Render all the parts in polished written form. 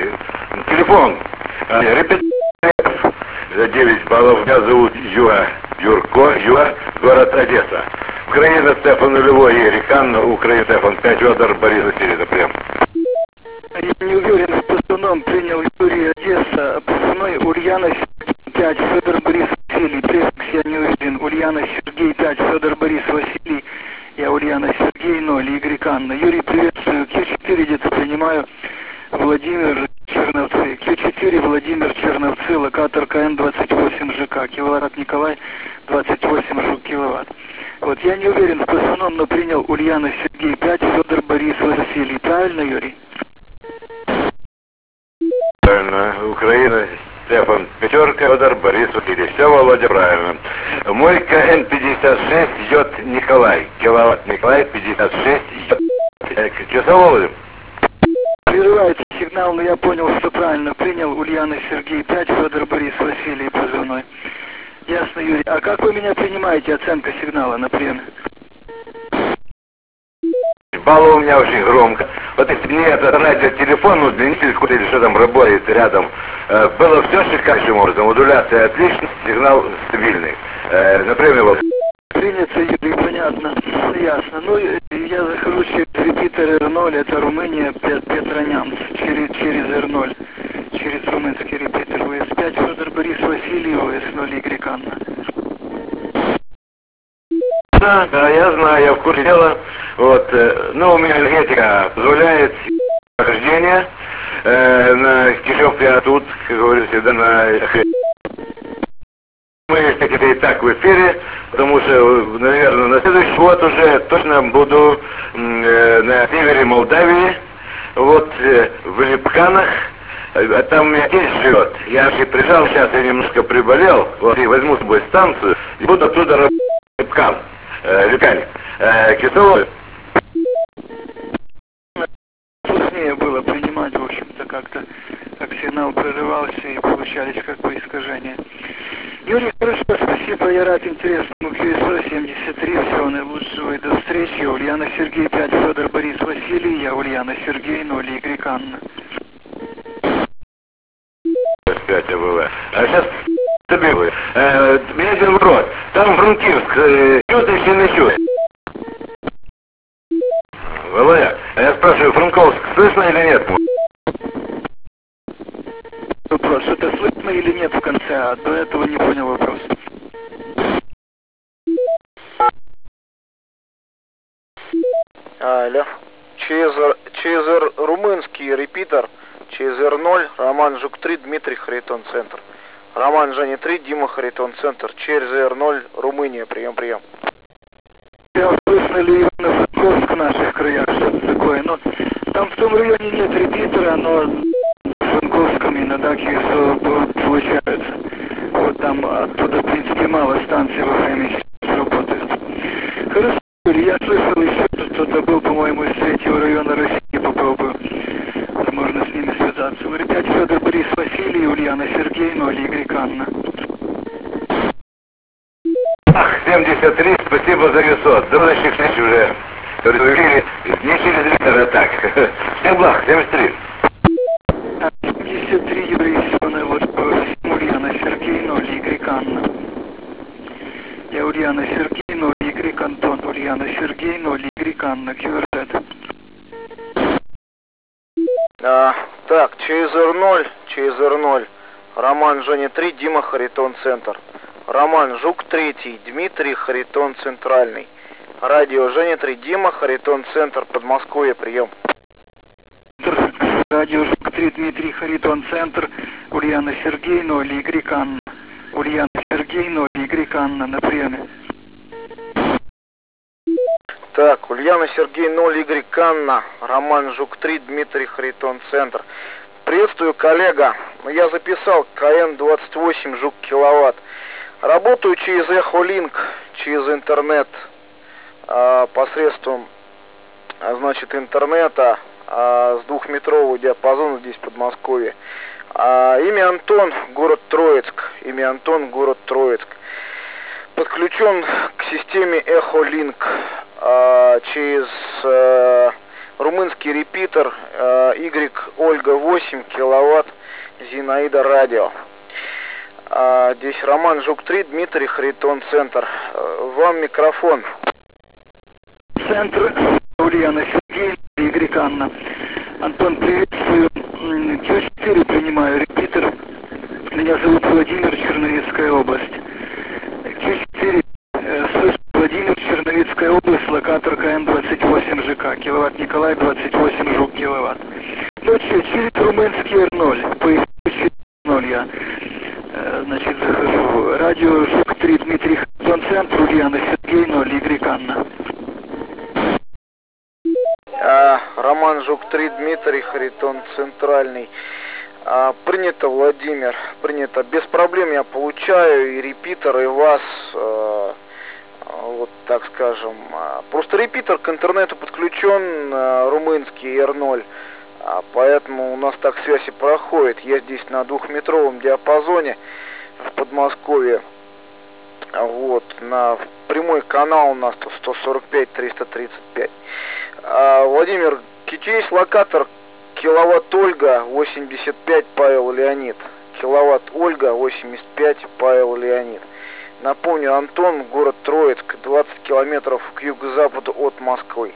Телефон. Репетитор. За 9 баллов. Меня зовут Юра, город Одесса. Украина Стефан нулевой, Игорь Канна, Украина Стефан 5, Федор Борис Васильевич, прям. Я не уверен, в позывном принял Юрий Одесса, позывной Ульяна 5, Федор Борис Василий, префикс я не уверен, Ульяна Сергей 5, Федор Борис Василий, я Ульяна Сергей 0, Игорь Канна. Юрий, приветствую, Q4 где-то принимаю, Владимир Черновцы, Q4 Владимир Черновцы, локатор КН-28 ЖК, киловатт Николай, 28 жук киловатт. Вот, я не уверен в позывном, но принял Ульяна Сергей 5, Федор Борис Василий, правильно, Юрий? Правильно, Украина, Стефан, пятерка, Федор Борис Васильевич. Все, Володя, правильно. Мой КН-56 Йод Николай. Киловатт Николай, 56 Йод. Часов, Володя? Прерывается сигнал, но я понял, что правильно. Принял Ульяна Сергей 5, Федор Борис Василий, позывной. Ясно, Юрий. А как вы меня принимаете, оценка сигнала на приеме? Баллы у меня очень громко. Вот если мне это радиотелефон, ну, длинитель какой-то или что там работает рядом, было все шикарным образом. Модуляция отличная, сигнал стабильный. Например, вот. Принято, Юрий, понятно. Ясно. Ну, я захожу через репитер R0, это Румыния, Петронянц, через R0, через румынский репитер УС5, Федор Борис Василий, УС0, Игорь Канна. Да, я знаю, я в курсе дела. Вот, ну, у меня энергетика позволяет прохождение на Кишев, я тут, как говорится, всегда на... Мы, кстати, и так в эфире, потому что, наверное, на следующий год уже точно буду на севере Молдавии, вот, в Липканах, там у меня тесть живет. Я же приезжал, сейчас я немножко приболел, вот, и возьму с собой станцию, и буду оттуда работать в Липкан, Липкане. Кисовой. Сложнее было принимать, в общем-то, как-то, как сигнал прерывался и получались как бы искажения. Юрий, хорошо, спасибо, я рад интересному QSO 73, всего наилучшего и до встречи. Ульяна Сергей 5, Федор Борис Василий, я Ульяна Сергей 0, Игорь Канна. 5 было. А сейчас добиваю. Меня один вопрос. Там Франкивск, чудо или не чудо? Володя, я спрашиваю, Франковск слышно или нет? Вопрос, это слышно или нет в конце, а до этого не понял вопрос. Алло. ЧСР румынский репитер, ЧСР 0, Роман Жук 3, Дмитрий Харитон Центр. Роман Женя 3, Дима Харитон Центр, ЧСР 0, Румыния, прием. Слышно ли Ивано-Франковск в наших краях, что-то такое? Но там в том районе нет репитера, но в Франковском иногда QSO получаются. Вот там оттуда, в принципе, мало станций во время работают. Хорошо, я слышал еще, что кто-то был, по-моему, из третьего района России, попробую. Возможно, с ними связаться. Говорит, 5 Федор Борис Василий, Ульяна Сергей 0, Игорь Канна. 73, спасибо за весот. До следующих встреч уже. Не через литр, а так. Всем благ, 73. 73, Юрий, всего наилучшего. Ульяна Сергей 0, Игорь Канна. Я Ульяна Сергей 0, Игорь Антон. Ульяна Сергей 0, Игорь Канна, QRZ. Так, ЧСР 0, Роман Женя 3, Дима Харитон Центр. Роман Жук 3, Дмитрий Харитон Центральный. Радио Женя 3, Дима Харитон Центр, Подмосковье, прием. Радио Жук 3, Дмитрий Харитон Центр, Ульяна Сергей 0, Игорь Канна. Ульяна Сергей 0, Игорь Канна, на приеме. Так, Ульяна Сергей 0, Игорь Канна, Роман Жук 3, Дмитрий Харитон Центр. Приветствую, коллега. Я записал КН-28 жук киловатт. Работаю через Эхолинк, через интернет, посредством, значит, интернета с 2-метрового диапазона здесь, в Подмосковье. Имя Антон, город Троицк. Подключен к системе Эхолинк через румынский репитер Y Ольга 8 киловатт, Зинаида радио. Здесь Роман Жук-3, Дмитрий, Харитон Центр. Вам микрофон. Центр, Ульяна Сергей, Y Анна. Антон, приветствую. Q4 принимаю, репитер. Меня зовут Владимир, Черновицкая область. Q4, слышу, Владимир, Черновицкая область, локатор КН-28 ЖК, киловатт Николай, 28 ЖУК киловатт. Ночью через румынский R0, поясню, через R0 я, значит, захожу. Радио ЖУК-3, Дмитрий, Харитон Центр, Ульяна Сергей, 0, Y Анна. Роман Жук-3, Дмитрий, Харитон Центральный. Принято, Владимир, принято. Без проблем я получаю и репитер, и вас, вот так скажем. Просто репитер к интернету подключен, румынский R0, поэтому у нас так связь и проходит. Я здесь на 2-метровом диапазоне в Подмосковье. Вот, на прямой канал у нас тут 145-335. Владимир, есть локатор киловатт Ольга 85 Павел Леонид. Киловатт Ольга 85 Павел Леонид. Напомню, Антон, город Троицк, 20 километров к юго-западу от Москвы.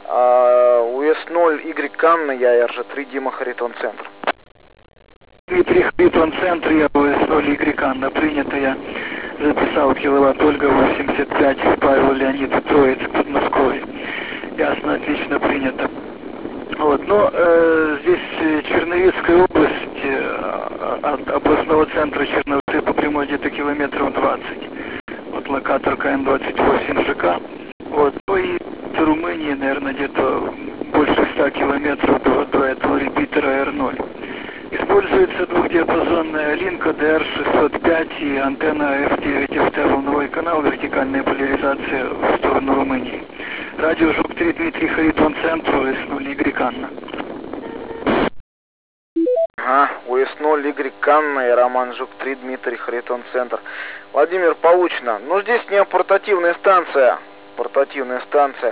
УС-0 Y Анна, я РЖ-3 Дима, Харитон Центр. Дмитрий, Харитон Центр, я УС-0 Y Анна, принято, я записал киловатт Ольга 85 Павел Леонид, Троицк, Подмосковье. Ясно, отлично, принято. Вот, но здесь Черновицкая область, от областного центра Черновцы по прямой где-то километров 20. Вот локатор КН-28 ЖК. Вот, ну и в Румынии, наверное, где-то больше 100 километров до этого репитера R0. Используется двухдиапазонная линка DR605 и антенна F9FT, волновой канал, вертикальная поляризация в сторону Румынии. Радио ЖУК-3, Дмитрий, Харитон Центр, УС-0 Y Анна. УС-0 Y Анна и Роман Жук-3, Дмитрий, Харитон Центр. Владимир, получено. Но здесь не портативная станция. Портативная станция.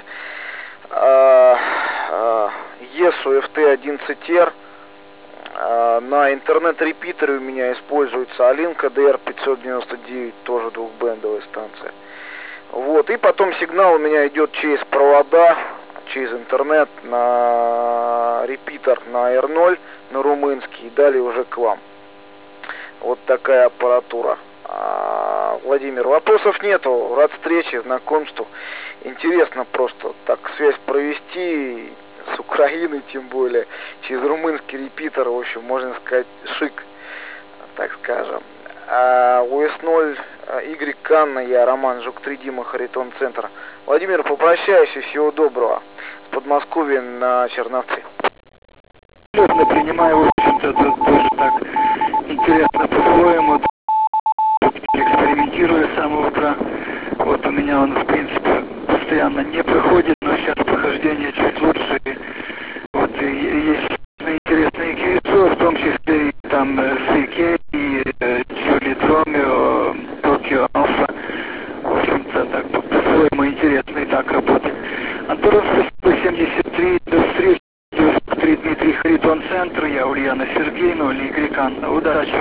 ESU FT11R. На интернет-репитере у меня используется Алинка DR599, тоже двухбендовая станция. Вот, и потом сигнал у меня идет через провода, через интернет на репитер, на R0, на румынский, и далее уже к вам. Вот такая аппаратура. Владимир, вопросов нету, рад встрече, знакомству. Интересно просто так связь провести с Украиной, тем более, через румынский репитер, в общем, можно сказать, шик, так скажем. УС-0 Y Анна, я Роман Жук-3 Дима, Харитон Центр. Владимир, попрощаюсь и всего доброго. С Подмосковья на Черновцы. Серьезно принимаю, в общем-то, тут тоже так интересно по-своему. Экспериментирую с самого утра. Вот у меня он, в принципе, постоянно не проходит, но сейчас прохождение чуть лучше. Вот и есть интересные кейсы, в том числе и там CK, и Juliet Romeo, Tokyo Alpha. В общем-то, так по-своему интересно и так работать. Антон 173, до встречи. 3 Дмитрий, Харитон Центр, я Ульяна Сергей, 0 Y Анна. Удачи.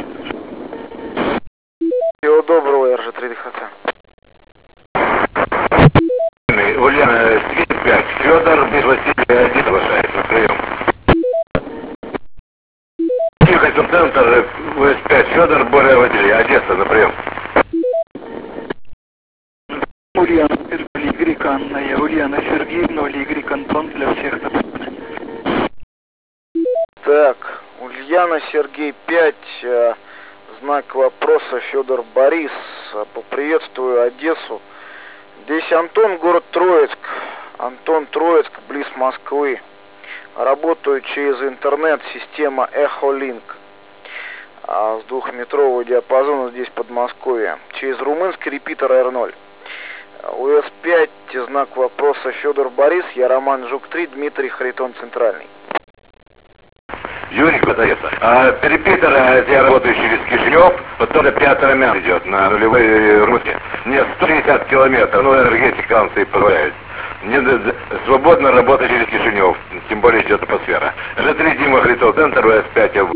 Всего доброго, РЖ-3 ДХЦ. Ульяна Сергей 5, Федор, Василий 1 соглашается на прием. Харитон Центр, ВС5, Федор, Боря Василий, Одесса на прием. Ульяна Сергей, Y Анна, я Ульяна Сергей, 0 Y Антон для всех. Так, Ульяна Сергей 5, знак вопроса Федор Борис, поприветствую Одессу. Здесь Антон, город Троицк. Антон, Троицк, близ Москвы. Работаю через интернет, система Echolink. С 2-метрового диапазона здесь Подмосковье. Через румынский репитер R0. УС-5, знак вопроса Федор Борис, я Роман Жук-3, Дмитрий, Харитон Центральный. Юрий подается. Репитер, я работаю через Кишинев, вот тоже 5 армян идет на нулевые русские. Мне 160 километров, ну энергетика станции позволяет. свободно работать через Кишинев, тем более идет атмосфера. Ж3 Дима Харитон Центр, ВС5.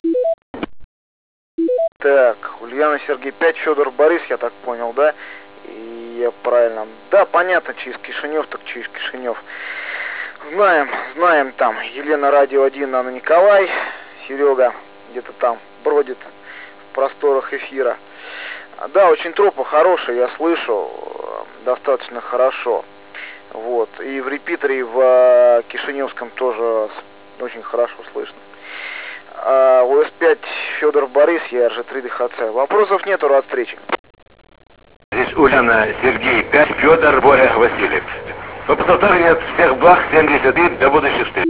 Так, Ульяна Сергей 5, Федор Борис, я так понял, да? И я правильно. Да, понятно, через Кишинев, так через Кишинев. Знаем там. Елена Радио 1, Анна Николай, Серега где-то там бродит в просторах эфира. Да, очень тропа хорошая, я слышу, достаточно хорошо. Вот. И в репитере, и в Кишиневском тоже очень хорошо слышно. ОС-5 Федор Борис, я РЖ3 ДХЦ. Вопросов нету, рад встрече. Здесь Ульяна Сергей 5, Федор Боря Васильев. Но повторю, нет, всех благ, 73, до будущих встреч.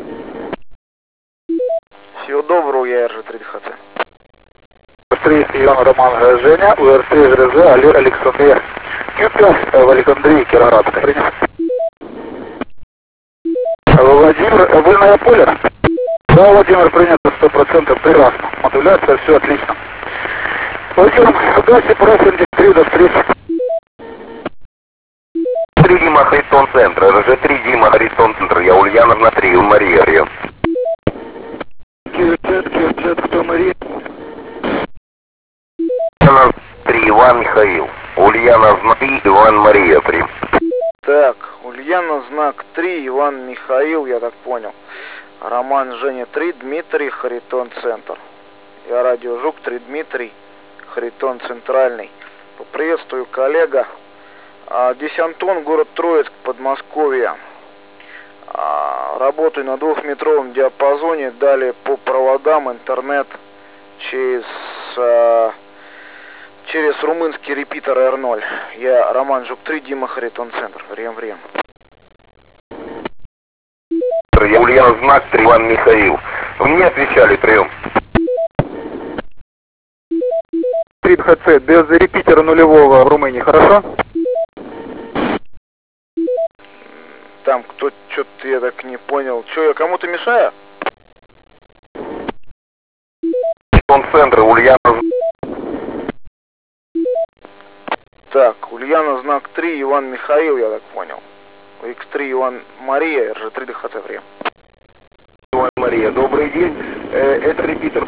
Всего доброго, я РЖ3 ДХЦ. УР-3 Иван Роман Женя, УР-3 ЖРЗ Алир Александр Q5 в Александрии Кировоградской. Принято. Владимир, вы на поле? Да, Владимир, принято 100%, прекрасно. Модуляция, все отлично. Владимир, удачи, профиль 3, до встречи. 3 Дима Харитон Центр, РЖ3 Дима Харитон Центр, я Ульяна на 3, Мария Рио. Кирчат, кто Мария? Ульяна 3, Иван Михаил. Ульяна знак 3, Иван Мария 3. Так, Ульяна знак 3, Иван Михаил, я так понял. Роман Женя 3, Дмитрий, Харитон Центр. Я Радио Жук 3, Дмитрий, Харитон Центральный. Поприветствую, коллега. Здесь Антон, город Троицк, Подмосковье. Работаю на 2-метровом диапазоне, далее по проводам интернет через румынский репитер R0. Я Роман Жук 3, Дима Харитон Центр. Время. Я Ульяна знак 3, Иван Михаил. Вы мне отвечали, прием. 3 ДХЦ, без репитера нулевого в Румынии, хорошо? Там кто, что-то я так не понял. Че, я кому-то мешаю? Он центр, Ульяна. Так, Ульяна знак 3, Иван Михаил, я так понял. X3 Иван Мария, РЖ3 ДХЦ, время. Иван Мария, добрый день. Это репитер.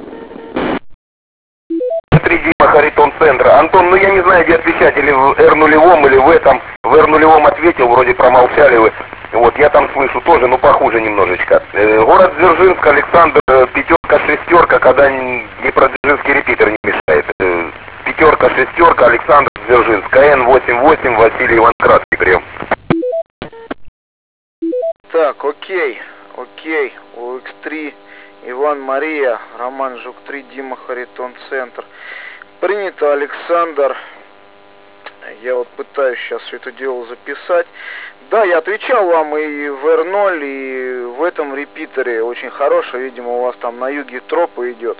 3 Дима Харитон Центр. Антон, ну я не знаю, где отвечать, или в R0, или в этом. В R0 ответил, вроде промолчали вы. Вот, я там слышу тоже, но похуже немножечко. Город Дзержинск, Александр, 5-6, когда Днепродзержинский репитер не мешает. 5-6, Александр Дзержинск, КН-88, Василий Иван Краткий, прием. Так, окей. У X3 Иван Мария, Роман Жук 3, Дима Харитон Центр. Принято, Александр. Я вот пытаюсь сейчас все это дело записать. Да, я отвечал вам и в R0, и в этом репитере. Очень хороший, видимо, у вас там на юге тропа идет.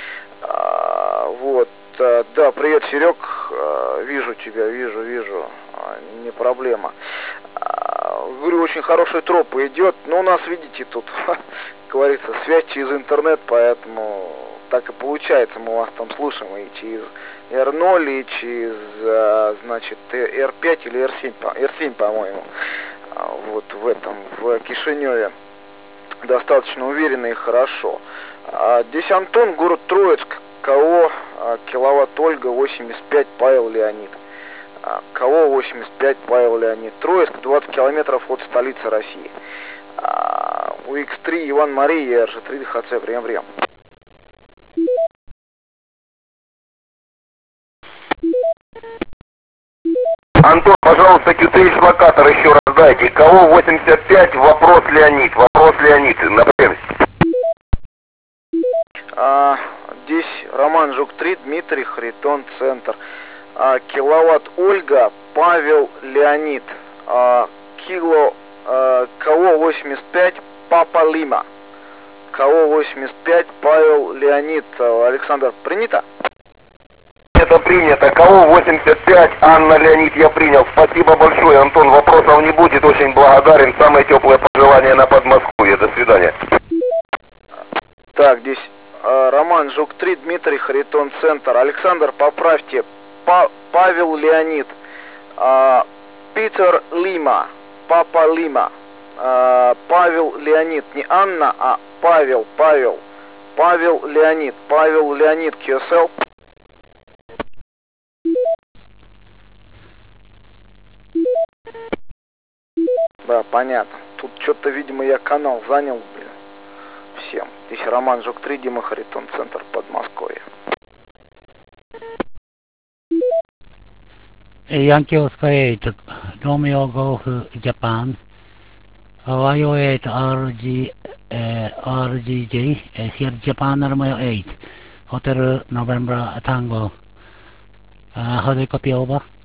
Вот. Да, привет, Серег. Вижу тебя, вижу. Не проблема. Говорю, очень хорошая тропа идет. Но у нас, видите, тут, как говорится, связь через интернет, поэтому так и получается. Мы вас там слушаем и через R0, и через, значит, R5 или R7, R7, по-моему. Вот в Кишиневе. Достаточно уверенно и хорошо. Здесь Антон, город Троицк, КО киловатт Ольга 85, Павел Леонид. КО 85, Павел Леонид. Троицк, 20 километров от столицы России. У X3 Иван Мария, РЖ3 ДХЦ, время. Антон, пожалуйста, QTH локатор еще раз дайте. КО 85, вопрос Леонид. Например. Здесь Роман Жук 3, Дмитрий Харитон Центр. Киловатт Ольга, Павел Леонид. КО 85, Папа Лима. КО 85, Павел Леонид. Александр, принято? Это принято. КО 85, Анна Леонид, я принял. Спасибо большое, Антон. Вопросов не будет. Очень благодарен. Самое теплое пожелание на Подмосковье. До свидания. Так, здесь Роман Жук 3, Дмитрий Харитон Центр. Александр, поправьте. Павел Леонид. Питер Лима. Папа Лима. Павел Леонид. Не Анна, а Павел. Павел Леонид. Павел Леонид, QSL. Да, понятно. Тут что-то, видимо, я канал занял, блин. Всем. Здесь Роман Жук-3, Дима Харитон, центр Подмосковья. Yankee Oscar 8, Romeo Golf Japan, Ohio 8 RGJ, here Japan Romeo 8, Hotel November Tango. How do you copy over?